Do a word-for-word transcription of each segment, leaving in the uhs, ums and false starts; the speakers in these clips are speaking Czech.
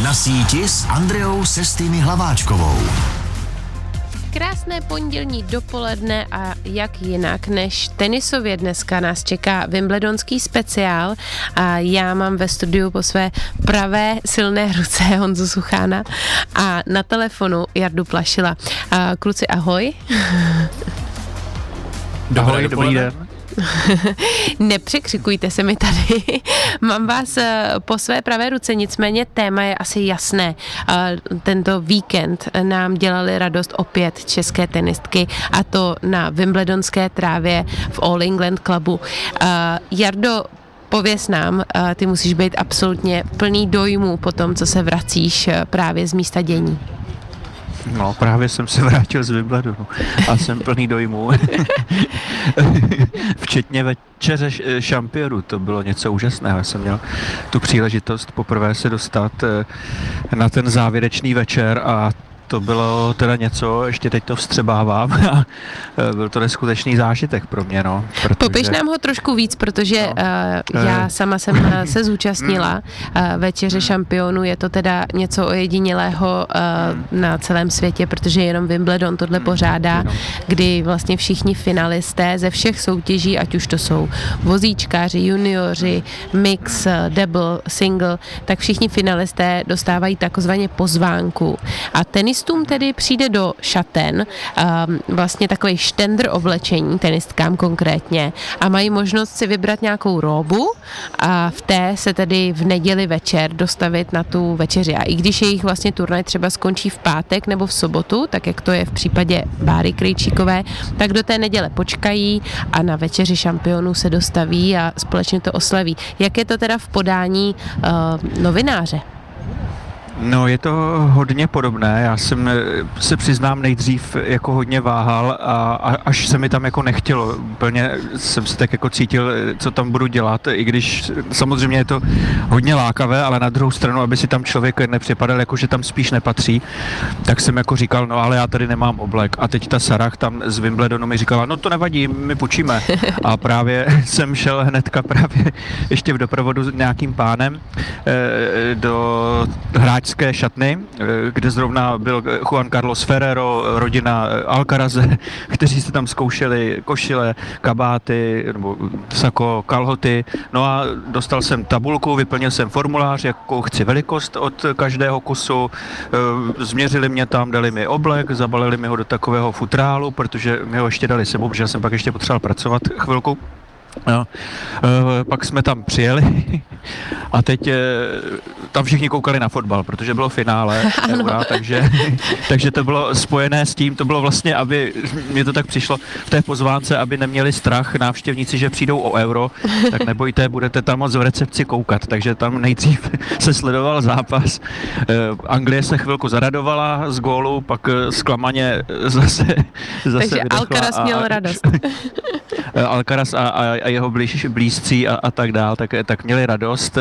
Na síti s Andreou Sestými Hlaváčkovou. Krásné pondělní dopoledne a jak jinak než tenisově dneska nás čeká wimbledonský speciál a já mám ve studiu po své pravé silné ruce Honzu Suchána a na telefonu Jardu Plašila. A kluci, ahoj. Ahoj, dobrý den. Nepřekřikujte se mi tady. Mám vás po své pravé ruce, nicméně téma je asi jasné. Tento víkend nám dělali radost opět české tenistky a to na wimbledonské trávě v All England Clubu. Jardo, pověz nám, ty musíš být absolutně plný dojmů po tom, co se vracíš právě z místa dění. No, právě jsem se vrátil z Wimbledonu a jsem plný dojmů. Včetně večeře šampionů, to bylo něco úžasného. Já jsem měl tu příležitost poprvé se dostat na ten závěrečný večer a to bylo teda něco, ještě teď to vstřebávám a byl to neskutečný zážitek pro mě, no. Protože... Popiš nám ho trošku víc, protože no. uh, já sama jsem se zúčastnila uh, večeře šampionů, je to teda něco ojedinělého uh, na celém světě, protože jenom Wimbledon tohle pořádá, kdy vlastně všichni finalisté ze všech soutěží, ať už to jsou vozíčkáři, junioři, mix, double, single, tak všichni finalisté dostávají takzvaně pozvánku. A tenis tedy přijde do šaten, um, vlastně takový štendr oblečení, tenistkám konkrétně, a mají možnost si vybrat nějakou róbu a v té se tedy v neděli večer dostavit na tu večeři. A i když jejich vlastně turnaj třeba skončí v pátek nebo v sobotu, tak jak to je v případě Báry Krejčíkové, tak do té neděle počkají a na večeři šampionů se dostaví a společně to oslaví. Jak je to teda v podání uh, novináře? No, je to hodně podobné, já jsem se přiznám nejdřív jako hodně váhal a, a až se mi tam jako nechtělo, úplně jsem se tak jako cítil, co tam budu dělat, i když samozřejmě je to hodně lákavé, ale na druhou stranu, aby si tam člověk nepřipadal, jako že tam spíš nepatří, tak jsem jako říkal, no ale já tady nemám oblek a teď ta Sarah tam z Wimbledonu mi říkala, no to nevadí, my půjčíme a právě jsem šel hnedka právě ještě v doprovodu s nějakým pánem e, do hráč šatny, kde zrovna byl Juan Carlos Ferrero, rodina Alcaraze, kteří se tam zkoušeli košile, kabáty, nebo sako, kalhoty. No a dostal jsem tabulku, vyplnil jsem formulář, jakou chci velikost od každého kusu. Změřili mě tam, dali mi oblek, zabalili mi ho do takového futrálu, protože mi ho ještě dali sebou, protože jsem pak ještě potřeboval pracovat chvilku. No, e, pak jsme tam přijeli a teď e, tam všichni koukali na fotbal, protože bylo finále Eura, takže, takže to bylo spojené s tím, to bylo vlastně, aby, mě to tak přišlo v té pozvánce, aby neměli strach návštěvníci, že přijdou o Euro, tak nebojte, budete tam moc v recepci koukat, takže tam nejdřív se sledoval zápas, e, Anglie se chvilku zaradovala z gólu, pak zklamaně zase, zase takže Alcaraz a, měl radost. Alcaraz a, a, a jeho blíž, blízcí a, a tak dál, tak, tak měli radost.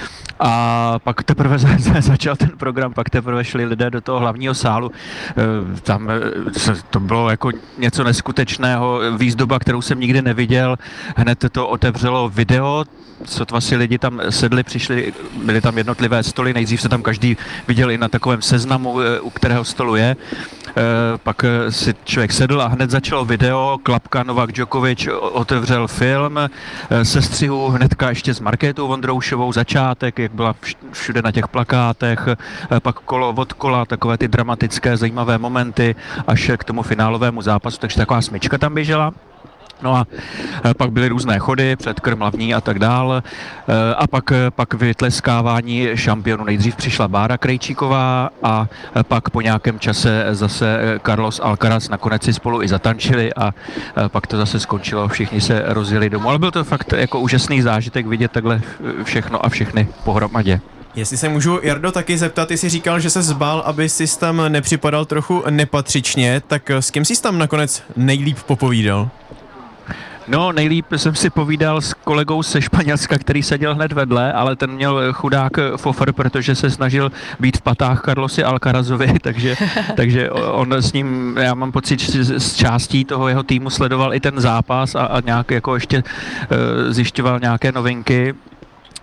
A pak teprve začal ten program, pak teprve šli lidé do toho hlavního sálu. Tam to bylo jako něco neskutečného, výzdoba, kterou jsem nikdy neviděl. Hned to otevřelo video, sotva si lidi tam sedli, přišli, byly tam jednotlivé stoly, nejdřív se tam každý viděl i na takovém seznamu, u kterého stolu je. Pak si člověk sedl a hned začalo video, klapka Novak Djokovic otevřel film, sestřihu hnedka ještě s Markétou Vondroušovou, začátek, jak byla všude na těch plakátech, pak kolo od kola, takové ty dramatické, zajímavé momenty, až k tomu finálovému zápasu, takže taková smyčka tam běžela. No a pak byly různé chody, předkrm hlavní a tak dál. A pak, pak vytleskávání šampionu. Nejdřív přišla Bára Krejčíková a pak po nějakém čase zase Carlos Alcaraz. Nakonec si spolu i zatančili a pak to zase skončilo. Všichni se rozjeli domů. Ale byl to fakt jako úžasný zážitek vidět takhle všechno a všechny pohromadě. Jestli se můžu, Jardo, taky zeptat, ty jsi říkal, že se zbál, aby jsi tam nepřipadal trochu nepatřičně, tak s kým jsi tam nakonec nejlíp popovídal? No, nejlíp jsem si povídal s kolegou ze Španělska, který seděl hned vedle, ale ten měl chudák fofr, protože se snažil být v patách Carlosi Alcarazovi, takže, takže on s ním, já mám pocit, že z částí toho jeho týmu sledoval i ten zápas a, a nějak jako ještě uh, zjišťoval nějaké novinky.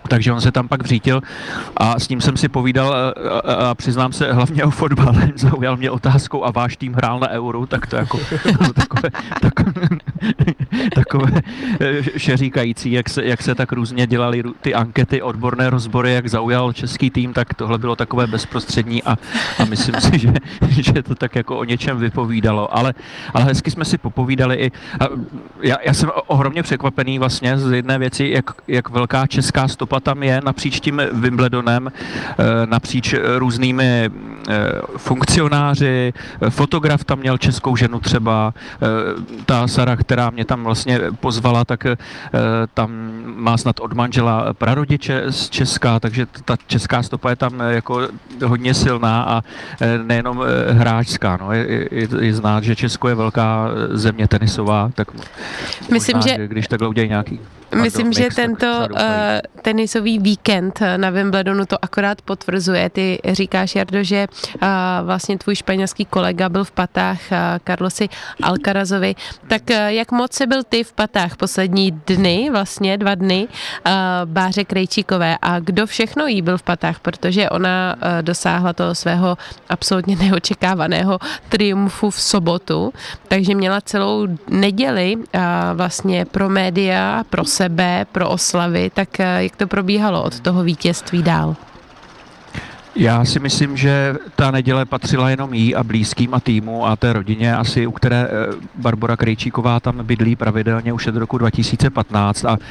Takže on se tam pak vřítil a s ním jsem si povídal a, a, a přiznám se hlavně o fotbale, zaujal mě otázkou a váš tým hrál na Euro, tak to jako no, takové, takové, takové šeříkající, jak se, jak se tak různě dělaly ty ankety, odborné rozbory, jak zaujal český tým, tak tohle bylo takové bezprostřední a, a myslím si, že, že to tak jako o něčem vypovídalo, ale, ale hezky jsme si popovídali i a já, já jsem ohromně překvapený vlastně z jedné věci, jak, jak velká česká stopa tam je napříč tím Wimbledonem, napříč různými funkcionáři, fotograf tam měl českou ženu třeba, ta Sara, která mě tam vlastně pozvala, tak tam má snad od manžela prarodiče z Česka, takže ta česká stopa je tam jako hodně silná a nejenom hráčská, no. je, je, je znát, že Česko je velká země tenisová, tak myslím, možná, že když takhle udělají nějaký Myslím, že tento uh, tenisový víkend na Wimbledonu to akorát potvrzuje. Ty říkáš, Jardo, že uh, vlastně tvůj španělský kolega byl v patách uh, Carlosi Alcarazovi. Tak uh, jak moc jsi byl ty v patách poslední dny, vlastně dva dny, uh, Báře Krejčíkové a kdo všechno jí byl v patách, protože ona uh, dosáhla toho svého absolutně neočekávaného triumfu v sobotu, takže měla celou neděli uh, vlastně pro média, pro sebe, pro oslavy, tak jak to probíhalo od toho vítězství dál? Já si myslím, že ta neděle patřila jenom jí a blízkým a týmu a té rodině asi, u které Barbora Krejčíková tam bydlí pravidelně už od roku dva tisíce patnáct a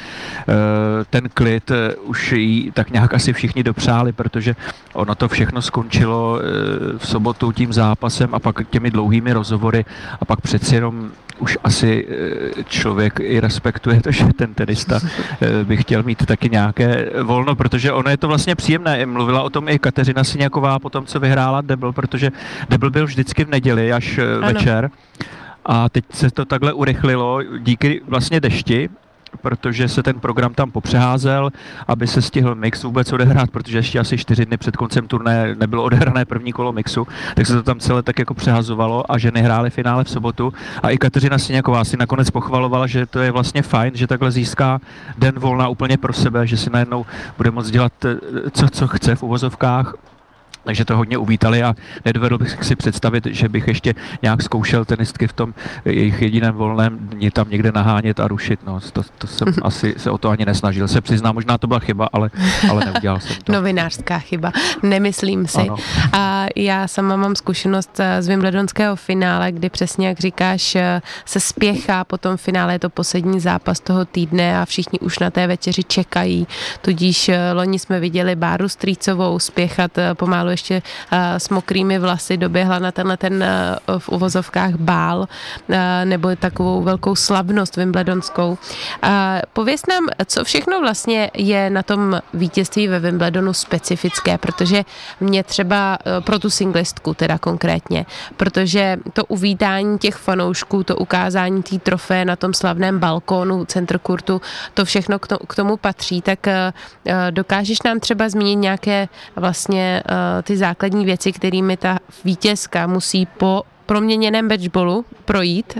ten klid už jí tak nějak asi všichni dopřáli, protože ono to všechno skončilo v sobotu tím zápasem a pak těmi dlouhými rozhovory a pak přeci jenom už asi člověk i respektuje to, že ten tenista by chtěl mít taky nějaké volno, protože ono je to vlastně příjemné. Mluvila o tom i Kateřina Siňaková po tom, co vyhrála debl, protože debl byl vždycky v neděli až ano. večer a teď se to takhle urychlilo díky vlastně dešti, protože se ten program tam popřeházel, aby se stihl mix vůbec odehrát, protože ještě asi čtyři dny před koncem turné nebylo odehrané první kolo mixu, tak se to tam celé tak jako přehazovalo a ženy hrály finále v sobotu a i Kateřina Siňaková si nakonec pochvalovala, že to je vlastně fajn, že takhle získá den volna úplně pro sebe, že si najednou bude moct dělat co, co chce v uvozovkách. Takže to hodně uvítali a nedovedl bych si představit, že bych ještě nějak zkoušel tenistky v tom jejich jediném volném dni tam někde nahánět a rušit. No, to, to jsem asi se o to ani nesnažil. Se přiznám, možná to byla chyba, ale, ale neudělal jsem to. Novinářská chyba, nemyslím si. Ano. A já sama mám zkušenost z wimbledonského finále, kdy přesně jak říkáš, se spěchá po tom finále, je to poslední zápas toho týdne a všichni už na té večeři čekají. Tudíž loni jsme viděli Báru Strýcovou spěchat pomalu ještě uh, s mokrými vlasy, doběhla na tenhle ten uh, v uvozovkách bál uh, nebo takovou velkou slavnost wimbledonskou. Uh, pověz nám, co všechno vlastně je na tom vítězství ve Wimbledonu specifické, protože mě třeba uh, pro tu singlistku teda konkrétně, protože to uvítání těch fanoušků, to ukázání té trofeje na tom slavném balkónu centr kurtu, to všechno k, to, k tomu patří, tak uh, dokážeš nám třeba zmínit nějaké vlastně uh, ty základní věci, kterými ta vítězka musí po proměněném matchballu projít?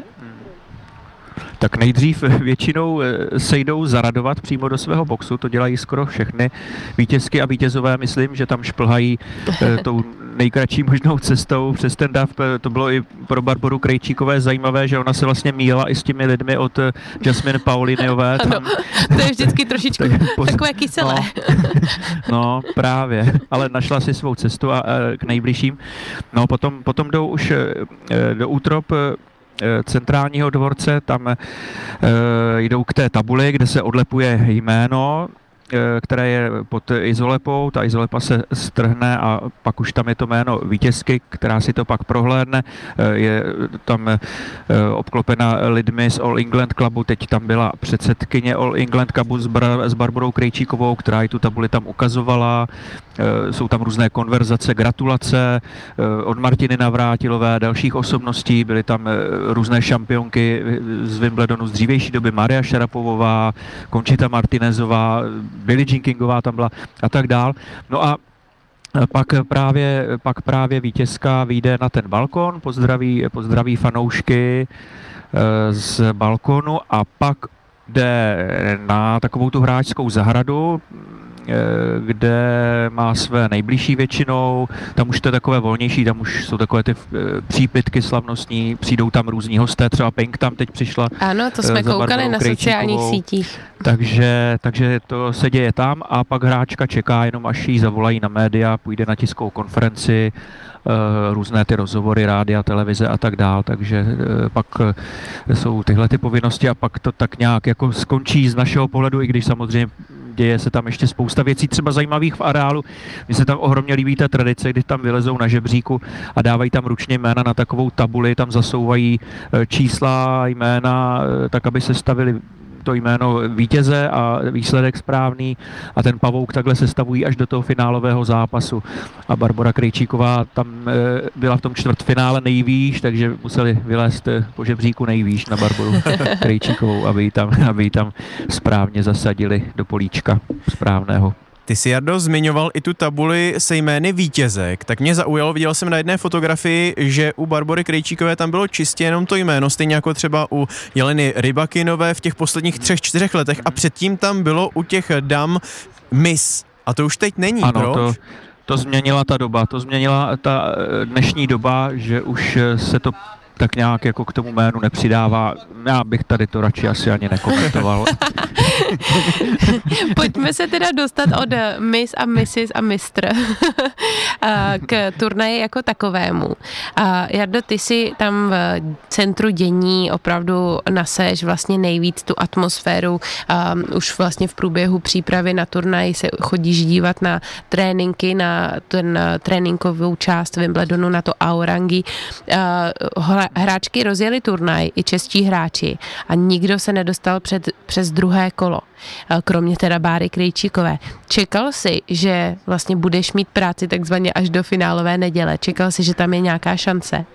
Tak nejdřív většinou se jdou zaradovat přímo do svého boxu, to dělají skoro všechny vítězky a vítězové, myslím, že tam šplhají tou nejkratší možnou cestou přes ten dav. To bylo i pro Barboru Krejčíkové zajímavé, že ona se vlastně míjela i s těmi lidmi od Jasmine Pauliniové. Tam, ano, to je vždycky trošičku tak, poz... takové kyselé. No, no, právě, ale našla si svou cestu a, a k nejbližším. No, potom, potom jdou už do útrop centrálního dvorce, tam e, jdou k té tabuli, kde se odlepuje jméno, e, které je pod izolepou, ta izolepa se strhne a pak už tam je to jméno vítězky, která si to pak prohlédne, e, je tam e, obklopena lidmi z All England Clubu, teď tam byla předsedkyně All England Clubu s, Bar- s Barborou Krejčíkovou, která i tu tabuli tam ukazovala. Jsou tam různé konverzace, gratulace od Martiny Navrátilové, dalších osobností, byly tam různé šampionky z Wimbledonu z dřívější doby, Maria Šarapovová, Conchita Martinezová, Billie Jean Kingová tam byla a tak dál. No a pak právě, pak právě vítězka vyjde na ten balkon, pozdraví, pozdraví fanoušky z balkonu a pak jde na takovou tu hráčskou zahradu, kde má své nejbližší většinou, tam už to je takové volnější, tam už jsou takové ty přípitky slavnostní, přijdou tam různí hosté, třeba Pink tam teď přišla. Ano, to jsme koukali na sociálních sítích. Takže, takže to se děje tam a pak hráčka čeká jenom, až jí zavolají na média, půjde na tiskovou konferenci, různé ty rozhovory, rádia, televize a tak dál, takže pak jsou tyhle ty povinnosti a pak to tak nějak jako skončí z našeho pohledu, i když samozřejmě děje se tam ještě spousta věcí, třeba zajímavých v areálu. Mně se tam ohromně líbí ta tradice, kdy tam vylezou na žebříku a dávají tam ručně jména na takovou tabuli, tam zasouvají čísla, jména, tak aby se stavili to jméno vítěze a výsledek správný a ten pavouk takhle sestavují až do toho finálového zápasu. A Barbora Krejčíková tam byla v tom čtvrtfinále nejvýš, takže museli vylézt po žebříku nejvýš na Barboru Krejčíkovou, aby ji tam, aby ji tam správně zasadili do políčka správného. Ty jsi, Jardo, zmiňoval i tu tabuli se jmény vítězek, tak mě zaujalo, viděl jsem na jedné fotografii, že u Barbory Krejčíkové tam bylo čistě jenom to jméno, stejně jako třeba u Jeleny Rybakinové v těch posledních třech, čtyřech letech a předtím tam bylo u těch dam Miss. A to už teď není, ano, proč? To, to změnila ta doba, to změnila ta dnešní doba, že už se to tak nějak jako k tomu jménu nepřidává. Já bych tady to radši asi ani nekomentoval. Pojďme se teda dostat od Miss a Missus a Mistr k turnaji jako takovému. Jardo, ty si tam v centru dění opravdu naseš vlastně nejvíc tu atmosféru. Už vlastně v průběhu přípravy na turnaj se chodíš dívat na tréninky, na ten tréninkovou část Wimbledonu, na to Aorangi. Hráčky rozjeli turnaj, i čeští hráči, a nikdo se nedostal před, přes druhé kolo, kromě teda Báry Krejčíkové. Čekal jsi, že vlastně budeš mít práci takzvaně až do finálové neděle? Čekal jsi, že tam je nějaká šance?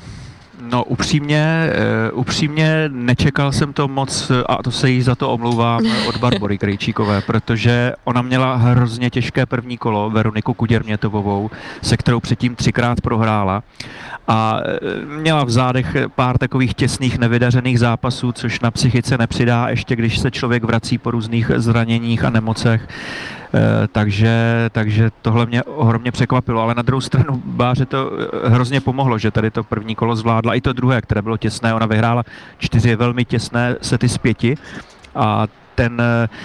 No upřímně, uh, upřímně nečekal jsem to moc, a to se jí za to omlouvám, od Barbory Krejčíkové, protože ona měla hrozně těžké první kolo, Veroniku Kuděrmětovovou, se kterou předtím třikrát prohrála a měla v zádech pár takových těsných nevydařených zápasů, což na psychice nepřidá, ještě když se člověk vrací po různých zraněních a nemocech. Uh, takže, takže tohle mě ohromně překvapilo, ale na druhou stranu Báře to hrozně pomohlo, že tady to první kolo zvládla, i to druhé, které bylo těsné, ona vyhrála čtyři velmi těsné sety z pěti a ten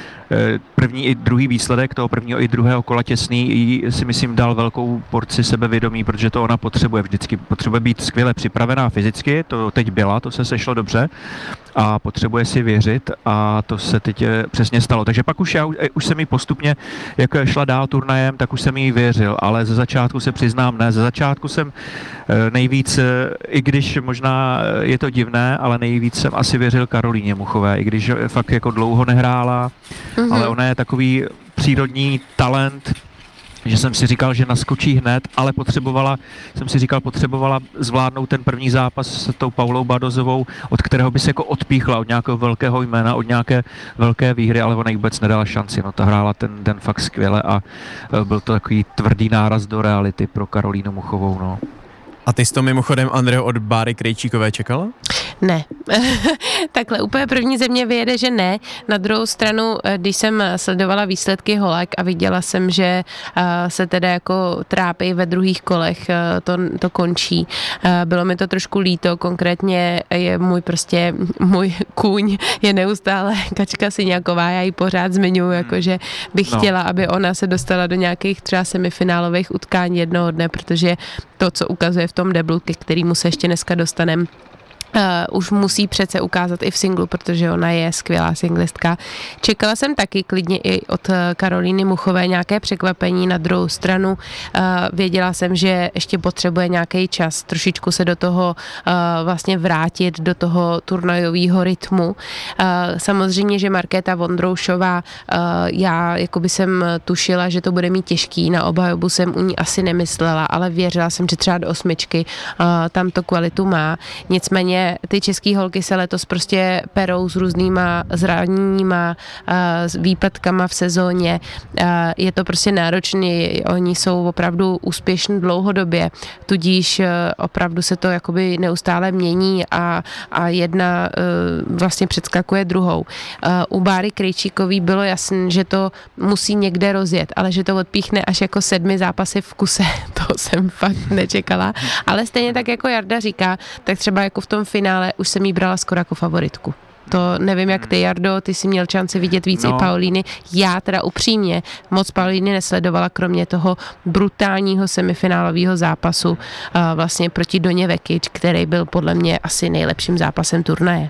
první i druhý výsledek toho prvního i druhého kola těsný jí si myslím dal velkou porci sebevědomí, protože to ona potřebuje vždycky, potřebuje být skvěle připravená fyzicky, to teď byla, to se sešlo dobře a potřebuje si věřit a to se teď přesně stalo. Takže pak už já už jsem jí postupně, jak šla dál turnajem, tak už jsem jí věřil, ale ze začátku se přiznám ne, ze začátku jsem nejvíc, i když možná je to divné, ale nejvíc jsem asi věřil Karolíně Muchové, i když fakt jako dlouho nehrála, mm-hmm. ale ona je takový přírodní talent, že jsem si říkal, že naskočí hned, ale potřebovala, jsem si říkal, potřebovala zvládnout ten první zápas s tou Paulou Badozovou, od kterého by se jako odpíchla, od nějakého velkého jména, od nějaké velké výhry, ale ona jí vůbec nedala šanci. No, ta hrála ten den fakt skvěle a byl to takový tvrdý náraz do reality pro Karolínu Muchovou. No. A ty jsi to mimochodem, Andreo, od Báry Krejčíkové čekala? Ne. Takhle úplně první ze mě vyjede, že ne. Na druhou stranu, když jsem sledovala výsledky holek a viděla jsem, že se teda jako trápí ve druhých kolech, to, to končí. Bylo mi to trošku líto, konkrétně je můj prostě, můj kůň je neustále Kačka Syňáková, já ji pořád zmiňuji, jakože bych no. chtěla, aby ona se dostala do nějakých třeba semifinálových utkání jednoho dne, protože to, co ukazuje v tom deblu, ke kterému se ještě dneska dostaneme, Uh, už musí přece ukázat i v singlu, protože ona je skvělá singlistka. Čekala jsem taky klidně i od Karolíny Muchové nějaké překvapení, na druhou stranu uh, věděla jsem, že ještě potřebuje nějaký čas, trošičku se do toho uh, vlastně vrátit, do toho turnajového rytmu. Uh, samozřejmě, že Markéta Vondroušová, uh, já jakoby jsem tušila, že to bude mít těžký, na obhajobu jsem u ní asi nemyslela, ale věřila jsem, že třeba do osmičky uh, tam to kvalitu má. Nicméně že ty český holky se letos prostě perou s různýma zraněníma, s výpadkama v sezóně. Je to prostě náročný, oni jsou opravdu úspěšní dlouhodobě, tudíž opravdu se to jakoby neustále mění a, a jedna vlastně předskakuje druhou. U Báry Krejčíkový bylo jasné, že to musí někde rozjet, ale že to odpíchne až jako sedmi zápasy v kuse, to jsem fakt nečekala. Ale stejně tak jako Jarda říká, tak třeba jako v tom finále už jsem jí brala skoro jako favoritku. To nevím, jak ty, Jardo, ty jsi měl šanci vidět víc no. i Paulíny. Já teda upřímně moc Paulíny nesledovala, kromě toho brutálního semifinálového zápasu vlastně proti Doně Vekič, který byl podle mě asi nejlepším zápasem turnaje.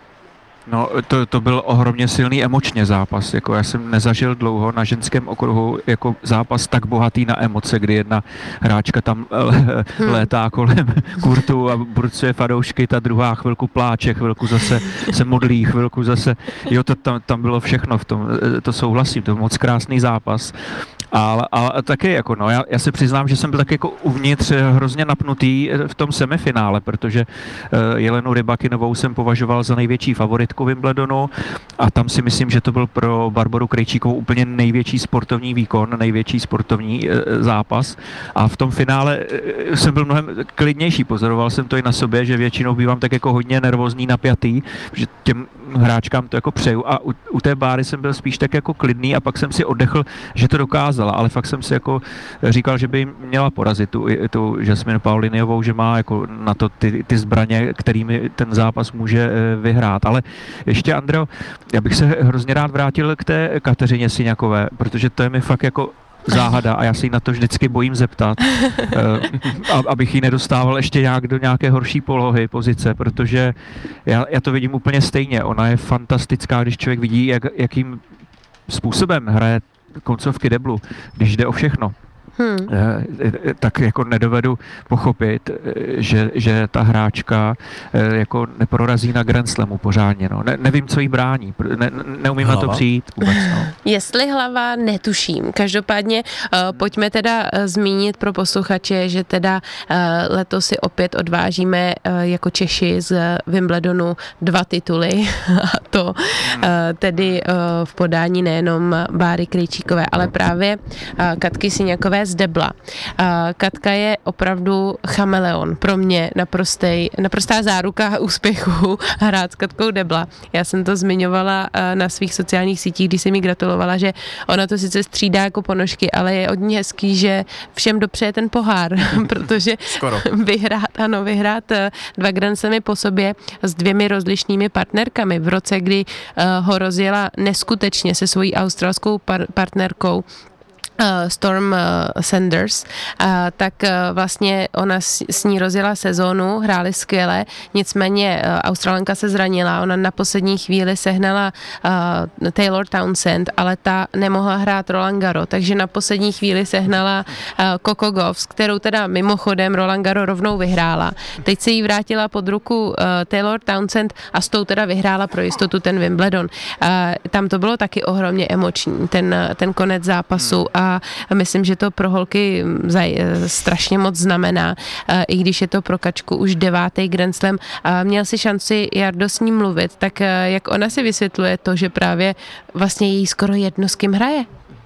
No, to, to byl ohromně silný emočně zápas, jako já jsem nezažil dlouho na ženském okruhu jako zápas tak bohatý na emoce, kdy jedna hráčka tam hmm. létá kolem kurtu a burcuje fanoušky, ta druhá chvilku pláče, chvilku zase se modlí, chvilku zase, jo, to tam, tam bylo všechno v tom, to souhlasím, to byl moc krásný zápas. Ale, ale taky jako no, já, já se přiznám, že jsem byl tak jako uvnitř hrozně napnutý v tom semifinále, protože uh, Jelenu Rybakinovou jsem považoval za největší favoritku Wimbledonu a tam si myslím, že to byl pro Barboru Krejčíkovou úplně největší sportovní výkon, největší sportovní uh, zápas a v tom finále uh, jsem byl mnohem klidnější, pozoroval jsem to i na sobě, že většinou bývám tak jako hodně nervózní, napjatý, že těm hráčkám to jako přeju a u, u té Báry jsem byl spíš tak jako klidný a pak jsem si oddechl, že to dokázala, ale fakt jsem si jako říkal, že by jim měla porazit tu, tu Jasmine Pauliniovou, že má jako na to ty, ty zbraně, kterými ten zápas může vyhrát. Ale ještě, Andreo, já bych se hrozně rád vrátil k té Kateřině Syňakové, protože to je mi fakt jako záhada a já se jí na to vždycky bojím zeptat, abych ji nedostával ještě nějak do nějaké horší polohy, pozice, protože já, já to vidím úplně stejně. Ona je fantastická, když člověk vidí, jak, jakým způsobem hraje koncovky deblu, když jde o všechno. Hmm. Tak jako nedovedu pochopit, že, že ta hráčka jako neprorazí na Grand Slamu pořádně. No. Ne, nevím, co jí brání. Ne, neumím hlava? Na to přijít vůbec. No. Jestli hlava, netuším. Každopádně uh, pojďme teda uh, zmínit pro posluchače, že teda uh, letos si opět odvážíme uh, jako Češi z Wimbledonu dva tituly. A to uh, tedy uh, v podání nejenom Báry Krejčíkové, ale právě uh, Katky Syňakové z debla. Katka je opravdu chameleon. Pro mě naprostej, naprostá záruka úspěchu hrát s Katkou debla. Já jsem to zmiňovala na svých sociálních sítích, když jsem jí gratulovala, že ona to sice střídá jako ponožky, ale je od ní hezký, že všem dopřeje ten pohár, protože Skoro. vyhrát, ano, vyhrát dva Grand Slamy po sobě s dvěmi rozlišnými partnerkami v roce, kdy ho rozjela neskutečně se svojí australskou par- partnerkou Storm Sanders, tak vlastně ona s ní rozjela sezónu, hráli skvěle, nicméně Australanka se zranila, ona na poslední chvíli sehnala Taylor Townsend, ale ta nemohla hrát Roland Garros, takže na poslední chvíli sehnala Coco Gauff, s kterou teda mimochodem Roland Garros rovnou vyhrála. Teď se jí vrátila pod ruku Taylor Townsend a s tou teda vyhrála pro jistotu ten Wimbledon. Tam to bylo taky ohromně emoční, ten, ten konec zápasu a myslím, že to pro holky strašně moc znamená, i když je to pro Kačku už devátý Grand Slam. Měl si šanci, Jardo, s ní mluvit, tak jak ona si vysvětluje to, že právě vlastně jí skoro jedno, s kým hraje?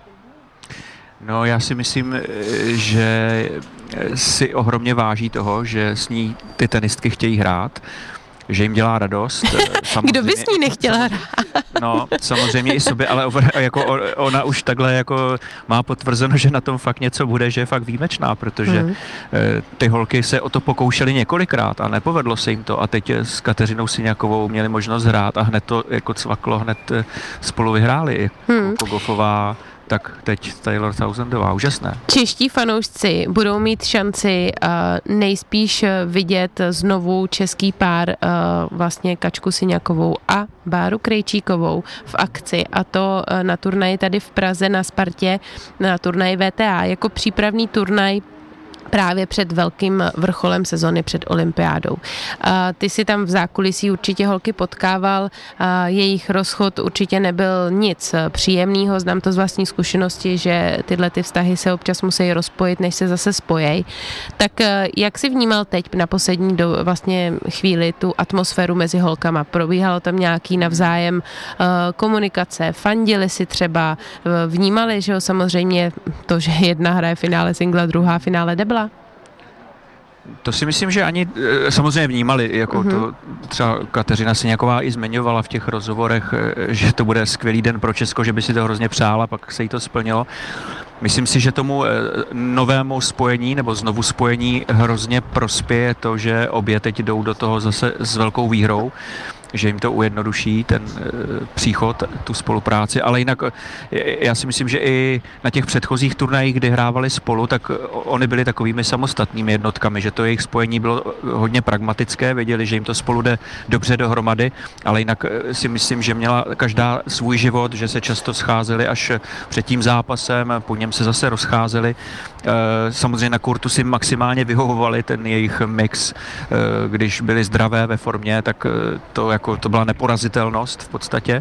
No, já si myslím, že si ohromně váží toho, že s ní ty tenistky chtějí hrát, že jim dělá radost. Kdo by s ní nechtěla hrát? No, samozřejmě i sobě, ale jako ona už takhle jako má potvrzeno, že na tom fakt něco bude, že je fakt výjimečná, protože mm. ty holky se o to pokoušely několikrát a nepovedlo se jim to a teď s Kateřinou Syňakovou měli možnost hrát a hned to jako cvaklo, hned spolu vyhráli. Mm. Kogofová, tak teď Taylor Townsendová, úžasné. Čeští fanoušci budou mít šanci uh, nejspíš vidět znovu český pár, uh, vlastně Kačku Syňakovou a Báru Krejčíkovou v akci, a to uh, na turnaji tady v Praze na Spartě, na turnaji V T A, jako přípravný turnaj právě před velkým vrcholem sezony, před olympiádou. Ty si tam v zákulisí určitě holky potkával, jejich rozchod určitě nebyl nic příjemného, znám to z vlastní zkušenosti, že tyhle ty vztahy se občas musí rozpojit, než se zase spojejí. Tak jak jsi vnímal teď na poslední do, vlastně chvíli tu atmosféru mezi holkama? Probíhalo tam nějaký navzájem komunikace, fandili si třeba, vnímali, že jo, samozřejmě to, že jedna hraje finále singla, druhá finále debla? To si myslím, že ani samozřejmě vnímali, jako mm-hmm. to třeba Kateřina Syňaková i zmiňovala v těch rozhovorech, že to bude skvělý den pro Česko, že by si to hrozně přála, pak se jí to splnilo. Myslím si, že tomu novému spojení nebo znovu spojení hrozně prospěje to, že obě teď jdou do toho zase s velkou výhrou, že jim to ujednoduší ten e, příchod, tu spolupráci, ale jinak já si myslím, že i na těch předchozích turnajích, kdy hrávali spolu, tak oni byli takovými samostatnými jednotkami, že to jejich spojení bylo hodně pragmatické, věděli, že jim to spolu jde dobře dohromady, ale jinak si myslím, že měla každá svůj život, že se často scházeli až před tím zápasem, po něm se zase rozcházeli. E, samozřejmě na kurtu si maximálně vyhovovali ten jejich mix, e, když byli zdravé ve formě, tak to jako to byla neporazitelnost v podstatě,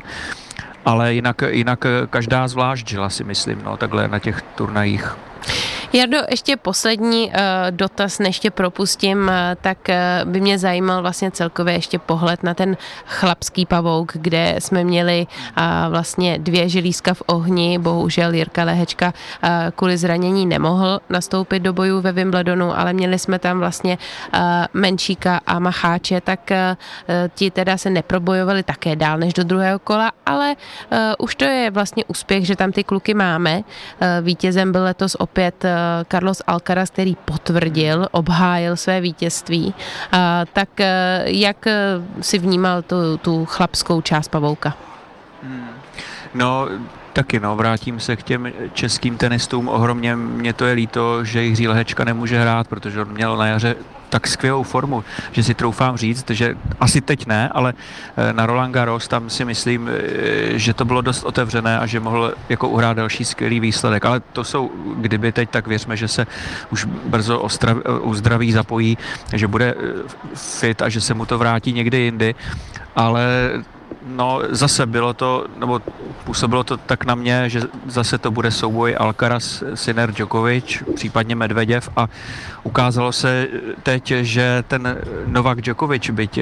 ale jinak, jinak každá zvlášť žila, si myslím, no, takhle na těch turnajích. Jardo, ještě poslední uh, dotaz, než tě propustím, uh, tak uh, by mě zajímal vlastně celkově ještě pohled na ten chlapský pavouk, kde jsme měli uh, vlastně dvě želízka v ohni, bohužel Jirka Lehečka uh, kvůli zranění nemohl nastoupit do bojů ve Wimbledonu, ale měli jsme tam vlastně uh, Menšíka a Macháče, tak uh, ti teda se neprobojovali také dál než do druhého kola, ale uh, už to je vlastně úspěch, že tam ty kluky máme. Uh, vítězem byl letos opět Carlos Alcaraz, který potvrdil, obhájil své vítězství. A, tak jak si vnímal tu, tu chlapskou část pavouka? Hmm. No, taky no, vrátím se k těm českým tenistům. Ohromně mě to je líto, že Jiří Lehečka nemůže hrát, protože on měl na jaře tak skvělou formu, že si troufám říct, že asi teď ne, ale na Roland Garros tam si myslím, že to bylo dost otevřené a že mohl jako uhrát další skvělý výsledek, ale to jsou, kdyby teď, tak věřme, že se už brzo ostrav, uzdraví, zapojí, že bude fit a že se mu to vrátí někdy jindy, ale no zase bylo to, nebo působilo to tak na mě, že zase to bude souboj Alcaraz, Sinner, Djokovic, případně Medveděv a ukázalo se teď, že ten Novak Djokovic, byť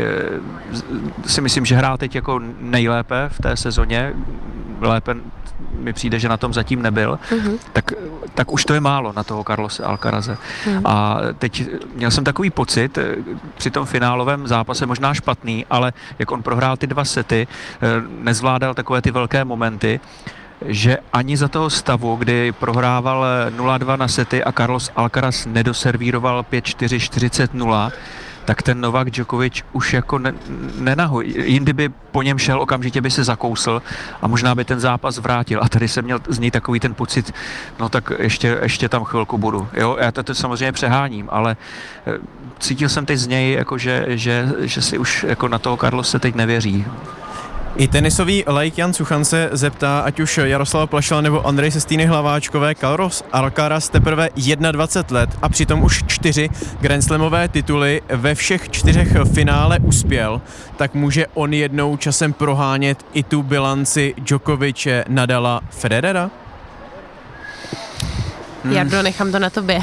si myslím, že hrál teď jako nejlépe v té sezóně, lépe mi přijde, že na tom zatím nebyl, mm-hmm. tak, tak už to je málo na toho Carlose Alcaraze. Mm. A teď měl jsem takový pocit při tom finálovém zápase, možná špatný, ale jak on prohrál ty dva sety, nezvládal takové ty velké momenty, že ani za toho stavu, kdy prohrával nula dva na sety a Carlos Alcaraz nedoservíroval pět čtyři čtyřicet nula, tak ten Novak Djokovic už jako ne, nenahoj. Jindy by po něm šel, okamžitě by se zakousl a možná by ten zápas vrátil. A tady jsem měl z něj takový ten pocit, no tak ještě, ještě tam chvilku budu. Jo, já to, to samozřejmě přeháním, ale cítil jsem teď z něj, jako že, že, že si už jako na toho Carlose teď nevěří. I tenisový laik Jan Suchan se zeptá, ať už Jaroslava Plašila nebo Andrej Sestýny Hlaváčkové, Carlos Alcaraz teprve dvacet jedna let a přitom už čtyři grandslamové tituly ve všech čtyřech finále uspěl, tak může on jednou časem prohánět i tu bilanci Djokoviče, Nadala, Federera? Hmm. Jardo, nechám to na tobě.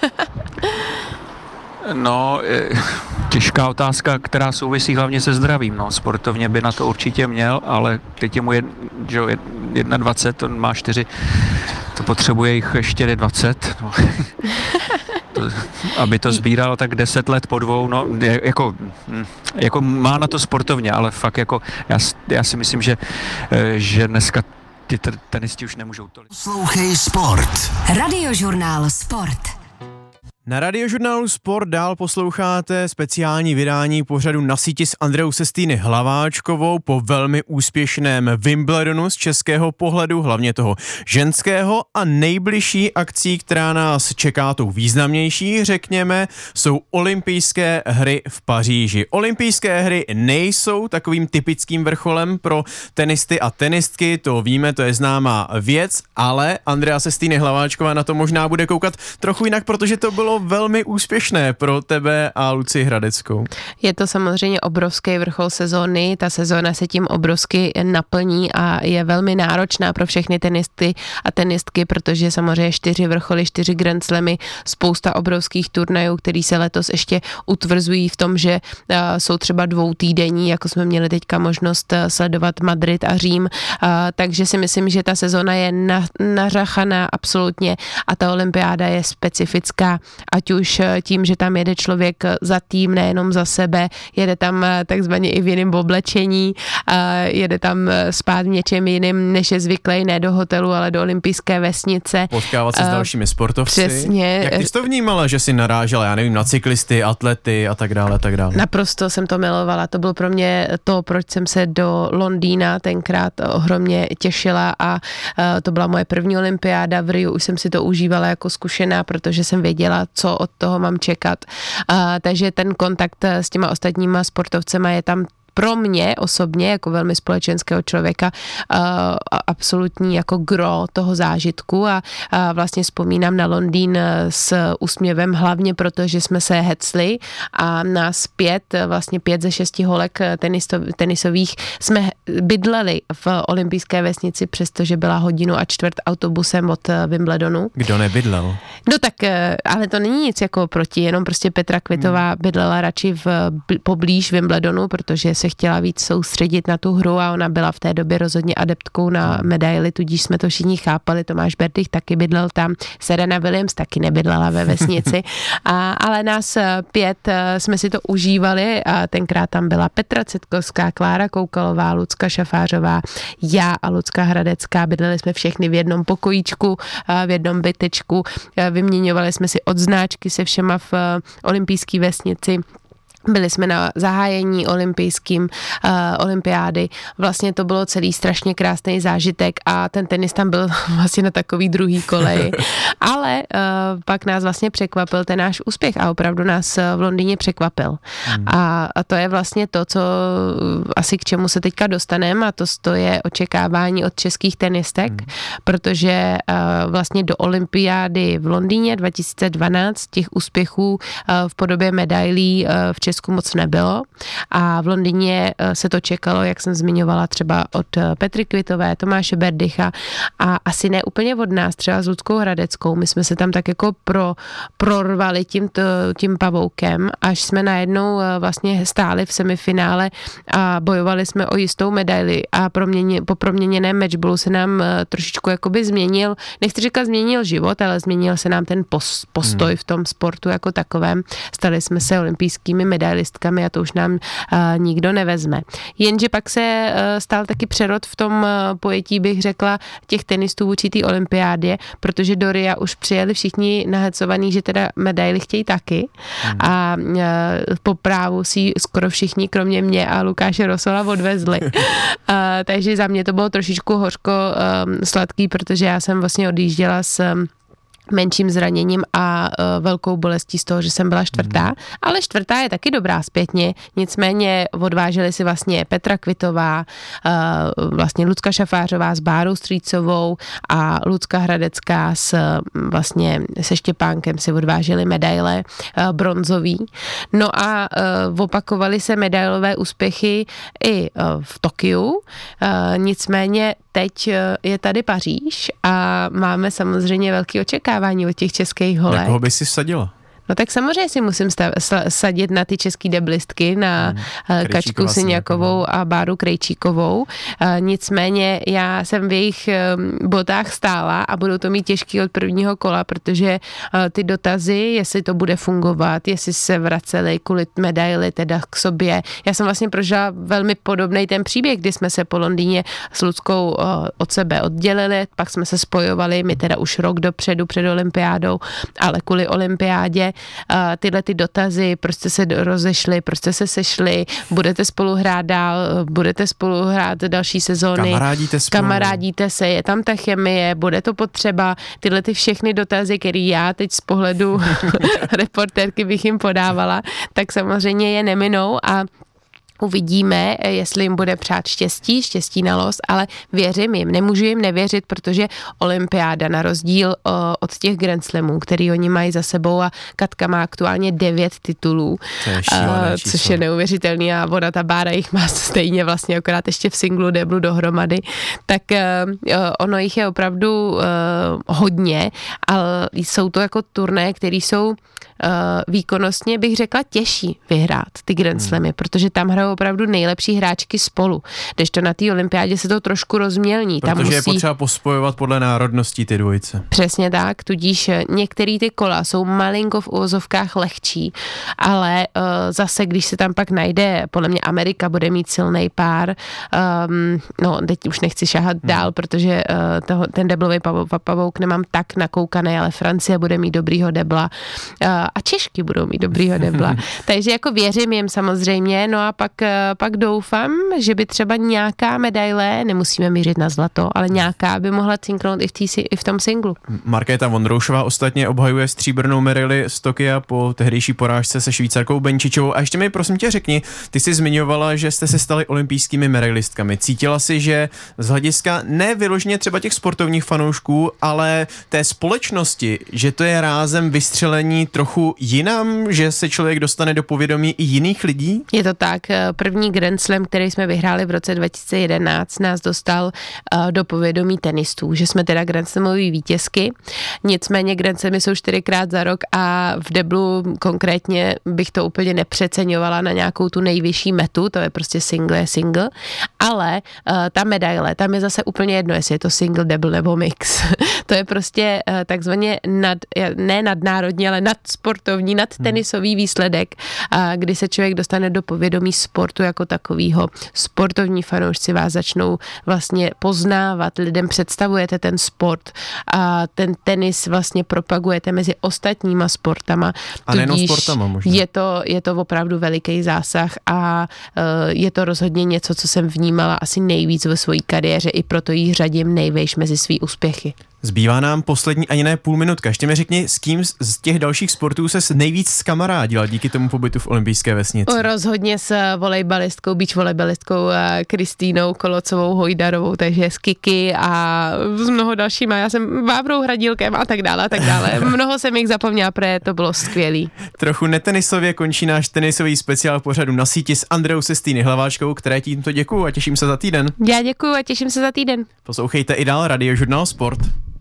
No, těžká otázka, která souvisí hlavně se zdravím. No, sportovně by na to určitě měl, ale teď je mu jed, že, dvacet jedna, on má čtyři, to potřebuje jich ještě dvacet. No. To, aby to sbíral tak deset let po dvou, no, jako, jako má na to sportovně, ale fakt jako, já, já si myslím, že, že dneska ty tenisti už nemůžou tolik. Poslouchej Sport. Radiožurnál Sport. Na Radiožurnálu Sport dál posloucháte speciální vydání pořadu Na síti s Andreou Sestýny Hlaváčkovou po velmi úspěšném Wimbledonu z českého pohledu, hlavně toho ženského, a nejbližší akcí, která nás čeká, tou významnější, řekněme, jsou olympijské hry v Paříži. Olympijské hry nejsou takovým typickým vrcholem pro tenisty a tenistky, to víme, to je známá věc, ale Andrea Sestýny Hlaváčková na to možná bude koukat trochu jinak, protože to bylo bylo velmi úspěšné pro tebe a Lucii Hradeckou. Je to samozřejmě obrovský vrchol sezóny, ta sezóna se tím obrovsky naplní a je velmi náročná pro všechny tenisty a tenistky, protože samozřejmě čtyři vrcholy, čtyři Grand Slamy, spousta obrovských turnajů, který se letos ještě utvrzují v tom, že uh, jsou třeba dvoutýdenní, jako jsme měli teďka možnost uh, sledovat Madrid a Řím, uh, takže si myslím, že ta sezóna je na, nařachaná absolutně a ta olympiáda je specifická, ať už tím, že tam jede člověk za tým, nejenom za sebe, jede tam takzvaně i v jiném oblečení, jede tam spát v něčem jiným, než je zvyklý, ne do hotelu, ale do olympijské vesnice. Potkávat se s dalšími sportovci. Přesně. Jak ty jsi to vnímala, že jsi narážela, já nevím, na cyklisty, atlety a tak dále, tak dále? Naprosto jsem to milovala. To bylo pro mě to, proč jsem se do Londýna tenkrát ohromně těšila a to byla moje první olympiáda v Riu. Už jsem si to užívala jako zkušená, protože jsem věděla, co od toho mám čekat. Takže ten kontakt s těma ostatníma sportovcema je tam pro mě osobně, jako velmi společenského člověka, uh, absolutní jako gro toho zážitku a uh, vlastně vzpomínám na Londýn s úsměvem hlavně proto, že jsme se hecli a nás pět, vlastně pět ze šesti holek tenisov, tenisových jsme bydleli v olympijské vesnici, přestože byla hodinu a čtvrt autobusem od Wimbledonu. Kdo nebydlel? No tak, ale to není nic jako proti, jenom prostě Petra Kvitová hmm. bydlela radši v, poblíž Wimbledonu, protože se chtěla víc soustředit na tu hru a ona byla v té době rozhodně adeptkou na medaily, tudíž jsme to všichni chápali. Tomáš Berdych taky bydlel tam, Serena Williams taky nebydlela ve vesnici, a, ale nás pět jsme si to užívali a tenkrát tam byla Petra Cetkovská, Klára Koukalová, Lucka Šafářová, já a Lucka Hradecká, bydleli jsme všechny v jednom pokojíčku, v jednom bytečku, vyměňovali jsme si odznáčky se všema v olympijské vesnici. Byli jsme na zahájení olympijským uh, olympiády. Vlastně to bylo celý strašně krásný zážitek a ten tenis tam byl vlastně na takový druhý koleji. Ale uh, pak nás vlastně překvapil ten náš úspěch a opravdu nás v Londýně překvapil. Hmm. A, a to je vlastně to, co asi k čemu se teďka dostaneme a to, to je očekávání od českých tenistek, hmm. protože uh, vlastně do olympiády v Londýně dva tisíce dvanáct těch úspěchů uh, v podobě medailí uh, v Česku moc nebylo a v Londýně se to čekalo, jak jsem zmiňovala, třeba od Petry Kvitové, Tomáše Berdycha a asi ne úplně od nás, třeba s Luckou Hradeckou. My jsme se tam tak jako pro, prorvali tím, to, tím pavoukem, až jsme najednou vlastně stáli v semifinále a bojovali jsme o jistou medaili a proměně, po proměněném matchballu se nám trošičku jakoby změnil, nechci říkat změnil život, ale změnil se nám ten postoj hmm. v tom sportu jako takovém. Stali jsme se olympijskými medailistkami a to už nám uh, nikdo nevezme. Jenže pak se uh, stal taky přerod v tom uh, pojetí, bych řekla, těch tenistů vůči té olympiádě, protože do Ria už přijeli všichni nahecovaní, že teda medaily chtějí taky hmm. a uh, po právu si skoro všichni, kromě mě a Lukáše Rosola, odvezli. uh, takže za mě to bylo trošičku hořko um, sladký, protože já jsem vlastně odjížděla s um, menším zraněním a uh, velkou bolestí z toho, že jsem byla čtvrtá, mm. ale čtvrtá je taky dobrá zpětně, nicméně odváželi si vlastně Petra Kvitová, uh, vlastně Lucka Šafářová s Bárou Strýcovou a Lucka Hradecká s vlastně se Štěpánkem si odváželi medaile uh, bronzový. No a uh, opakovaly se medailové úspěchy i uh, v Tokiu, uh, nicméně teď je tady Paříž a máme samozřejmě velký očekávání od těch českých holek. Jakoho by si vsadila? No tak samozřejmě si musím stav, sadit na ty český deblistky, na hmm. Kačku Syňakovou a Báru Krejčíkovou. E, nicméně já jsem v jejich botách stála a budou to mít těžký od prvního kola, protože e, ty dotazy, jestli to bude fungovat, jestli se vraceli kvůli medaili teda k sobě. Já jsem vlastně prožila velmi podobný ten příběh, kdy jsme se po Londýně s Luckou e, od sebe oddělili, pak jsme se spojovali, my teda už rok dopředu před olympiádou, ale kvůli olympiádě tyhle ty dotazy prostě se rozešly, prostě se sešly, budete spolu hrát dál, budete spolu hrát další sezóny, kamarádíte spolu, kamarádíte se, je tam ta chemie, bude to potřeba, tyhle ty všechny dotazy, které já teď z pohledu reportérky bych jim podávala, tak samozřejmě je neminou a Uvidíme, jestli jim bude přát štěstí, štěstí na los, ale věřím jim, nemůžu jim nevěřit, protože olympiáda na rozdíl o, od těch Grand Slamů, který oni mají za sebou a Katka má aktuálně devět titulů, šílené, což je neuvěřitelný a ona ta Bára jich má stejně vlastně, akorát ještě v singlu, deblu dohromady, tak uh, ono jich je opravdu uh, hodně, ale jsou to jako turné, které jsou Uh, výkonnostně bych řekla těžší vyhrát ty Grand Slamy, hmm. protože tam hrajou opravdu nejlepší hráčky spolu. Kdežto na té olympiádě se to trošku rozmělní. Protože tam musí... je potřeba pospojovat podle národností ty dvojice. Přesně tak, tudíž některé ty kola jsou malinko v uvozovkách lehčí, ale uh, zase, když se tam pak najde, podle mě Amerika bude mít silný pár, um, no teď už nechci šahat hmm. dál, protože uh, toho, ten deblový pavouk nemám tak nakoukaný, ale Francie bude mít dobrýho debla uh, a Češky budou mít dobrýho debla. Takže jako věřím jim samozřejmě, no a pak, pak doufám, že by třeba nějaká medaile, nemusíme mířit na zlato, ale nějaká by mohla cinknout i v, tý, i v tom singlu. Markéta Vondroušová ostatně obhajuje stříbrnou medaili z Tokia po tehdejší porážce se Švýcarkou Benčičovou. A ještě mi prosím tě řekni, ty jsi zmiňovala, že jste se stali olympijskými medailistkami. Cítila jsi, že z hlediska ne vyloženě třeba těch sportovních fanoušků, ale té společnosti, že to je rázem vystřelení trochu jinam, že se člověk dostane do povědomí i jiných lidí? Je to tak. První Grand Slam, který jsme vyhráli v roce dva tisíce jedenáct, nás dostal uh, do povědomí tenistů, že jsme teda Grand Slamový vítězky. Nicméně Grand Slamy jsou čtyřikrát za rok a v deblu konkrétně bych to úplně nepřeceňovala na nějakou tu nejvyšší metu, to je prostě single je single, ale uh, ta medaile, tam je zase úplně jedno, jestli je to single, double nebo mix. To je prostě uh, takzvaně nad, ne nadnárodní, ale nad sportovní, nadtenisový výsledek, a kdy se člověk dostane do povědomí sportu jako takovýho. Sportovní fanoušci vás začnou vlastně poznávat, lidem představujete ten sport a ten tenis vlastně propagujete mezi ostatníma sportama. A nejenom sportama možná. Je to, je to opravdu veliký zásah a uh, je to rozhodně něco, co jsem vnímala asi nejvíc ve své kariéře, i proto jí řadím nejvejš mezi svý úspěchy. Zbývá nám poslední ani ne půl minutka. Ještě mi řekni, s kým z těch dalších sportů se nejvíc zkamarádila díky tomu pobytu v olympijské vesnici? Rozhodně s volejbalistkou, beach volejbalistkou Kristýnou Kolocovou Hojdarovou, takže s Kiki a s mnoho dalšíma. Já jsem Bábrou Hradílkem a tak dále a tak dále. Mnoho jsem jich zapomněla, protože to bylo skvělý. Trochu netenisově končí náš tenisový speciál pořadu Na síti s Andreou Sestýny Hlaváčkou, které tímto děkuju a těším se za týden. Já děkuju a těším se za týden. Poslouchejte i dál Radiožurnál Sport.